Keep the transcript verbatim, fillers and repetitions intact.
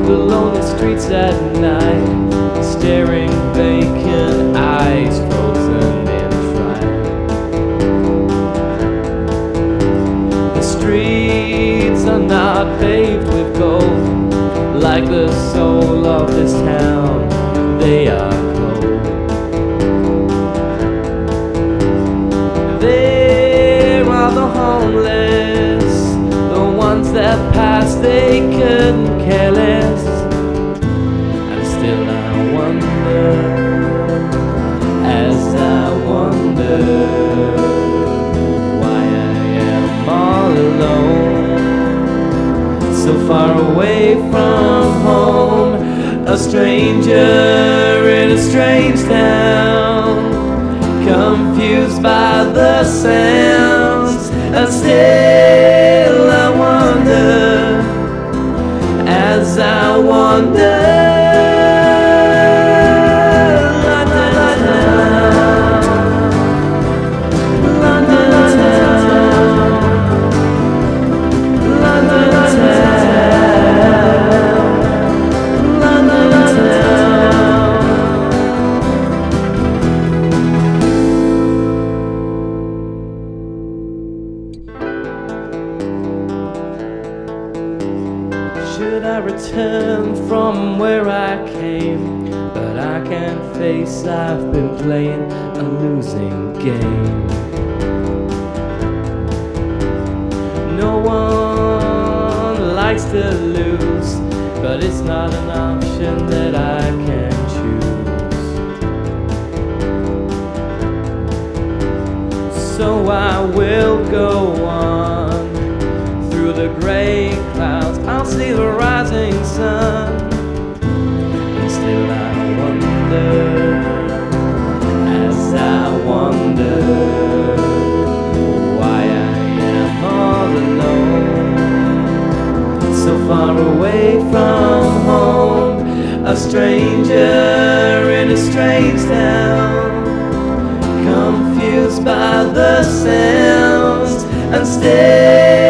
the lonely streets at night, staring vacant eyes frozen in fright. The streets are not paved with gold, like the soul of this town, they are cold. There are the homeless, the ones that passed, they couldn't care less. And still I wonder, as I wonder, why I am all alone, so far away from home, a stranger in a strange town, confused by the sounds. And still I wonder, as I wonder, London town, London town, London town, London town. Should I return from where I came? But I can't face I've been playing a losing game. No one likes to lose, but it's not an option that I can choose. So I will go on through the gray clouds, I'll see the rising sun. And still I wonder, as I wonder, why I am all alone, so far away from home, a stranger in a strange town, confused by the sounds. And still